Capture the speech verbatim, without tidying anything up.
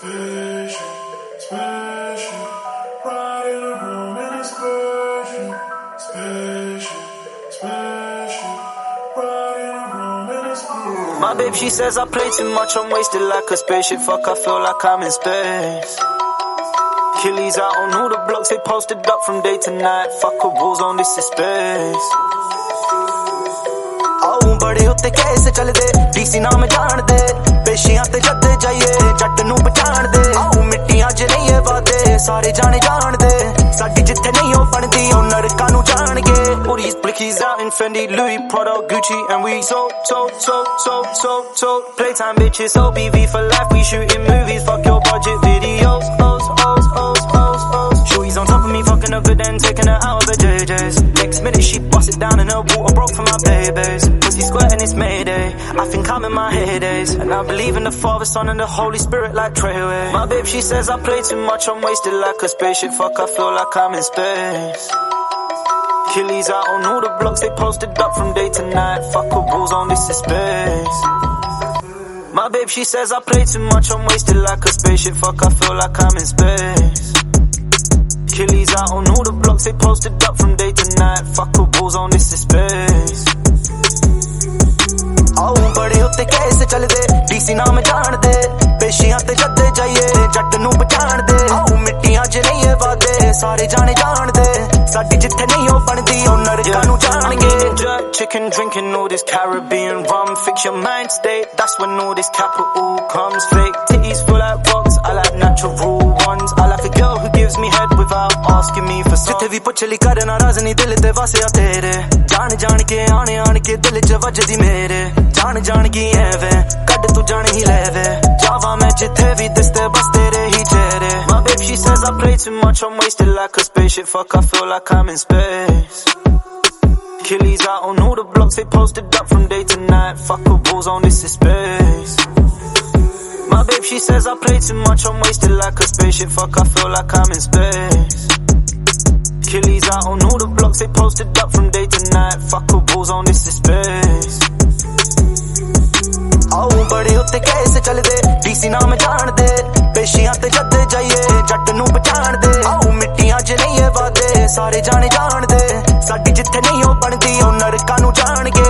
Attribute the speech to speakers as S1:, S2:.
S1: Spaceship, spaceship, riding around in a spaceship. Spaceship, spaceship, riding around in a spaceship.
S2: My babe, she says I play too much, I'm wasted like a spaceship. Fuck, I feel like I'm in space. Achilles out on all the blocks, they posted up from day to night. Fuck a war zone, this is space. ਆਉਂ ਬੜੇ ਉੱਤੇ case ਚੱਲਦੇ DC ਨਾਮ ਜਾਣਦੇ ਪੇਸ਼ੀਆਂ ਤੇ ਜੱਦੇ ਜਾਈਏ ਜੱਟ ਨੂੰ ਪਛਾਣਦੇ ਆਉਂ ਮਿੱਟੀਆਂ 'ਚ ਨਹੀਂ ਇਹ ਵਾਦੇ ਸਾਰੇ ਜਾਣੇ ਜਾਣਦੇ ਸਾਡੀ ਜਿੱਥੇ ਨਹੀਂ ਉਹ ਬਣਦੀ ਉਹ ਨਰਕਾਂ ਨੂੰ ਜਾਣਗੇ all these blickies out in Fendi, Louis, Prada, Gucci and we so so so so so so playtime bitches O B V for life we shooting movies fuck your budget videos O's O's O's O's O's Shorty's on top of me fucking her good then taking her out of the J J's next minute she bust it down and her water broke for my babies pussy squirting it's Mayday I think I'm in my heydays and I believe in the Father, Son and the Holy Spirit like Treyway my babe she says I play too much I'm wasted like a spaceship fuck I feel like I'm in space Achilles out on all the blocks they posted up from day to night fuck a war zone this is space my babe she says I play too much I'm wasted like a spaceship fuck I feel like I'm in space Achilles out on all the blocks they posted up from day to night fuck a war zone this is space ਆਉਂ ਬੜੇ ਉੱਤੇ case ਚੱਲਦੇ DC ਨਾਮ ਜਾਣਦੇ ਪੇਸ਼ੀਆਂ ਤੇ ਜੱਦੇ ਜਾਈਏ ਜੱਟ ਨੂੰ ਪਛਾਣਦੇ ਆਉਂ ਮਿੱਟੀਆਂ 'ਚ ਨਹੀਂ ਇਹ ਵਾਦੇ ਸਾਰੇ ਜਾਣੇ ਜਾਣਦੇ ਸਾਡੀ ਜਿੱਥੇ ਨਹੀਂ ਉਹ ਬਣਦੀ ਉਹ ਨਰਕਾਂ ਨੂੰ ਜਾਣਗੇ jerk chicken drinking all this Caribbean rum fix your mind state that's when all this capital comes fake titties full like rocks I like natural ones I like a girl who gives me head without asking me for some ਜਿੱਥੇ ਵੀ ਪੁੱਛ ਲਈ ਕਰ ਨਾਰਾਜ਼ ਨਹੀਂ ਦਿਲ ਤੇ ਵਸਿਆ ਤੇਰੇ ਜਾਣ ਜਾਣ ਕੇ ਆਣੇ ਆਣ ਕੇ ਦਿਲ 'ਚ ਵੱਜਦੀ ਮੇਰੇ ਜਾਣ ਜਾਣ ਗਈ ਐਵੇਂ ਕੱਢ ਤੂੰ ਜਾਣ ਹੀ ਲੈ ਵੇ ਜਾਵਾਂ ਮੈਂ ਜਿੱਥੇ ਵੀ ਦਿਸਦੇ ਬਸ ਤੇਰੇ ਹੀ ਚਿਹਰੇ my babe she says I play too much I'm wasted like a spaceship fuck I feel like I'm in space Achilles out on all the blocks they posted up from day to night fuck a war zone this is space my babe she says I play too much I'm wasted like a spaceship fuck I feel like I'm in space Achilles out on all the blocks they posted up from day to night fuck a war zone this is space ਆਉਂ ਬੜੇ ਉੱਤੇ case ਚੱਲਦੇ DC ਨਾਮ ਜਾਣਦੇ ਪੇਸ਼ੀਆਂ ਤੇ ਜੱਦੇ ਜਾਈਏ ਜੱਟ ਨੂੰ ਪਛਾਣਦੇ ਆਉਂ ਮਿੱਟੀਆਂ 'ਚ ਨਹੀਂ ਇਹ ਵਾਦੇ ਸਾਰੇ ਜਾਣੇ ਜਾਣਦੇ ਸਾਡੀ ਜਿੱਥੇ ਨਹੀਂ ਉਹ ਬਣਦੀ ਉਹ ਨਰਕਾਂ ਨੂੰ ਜਾਣਗੇ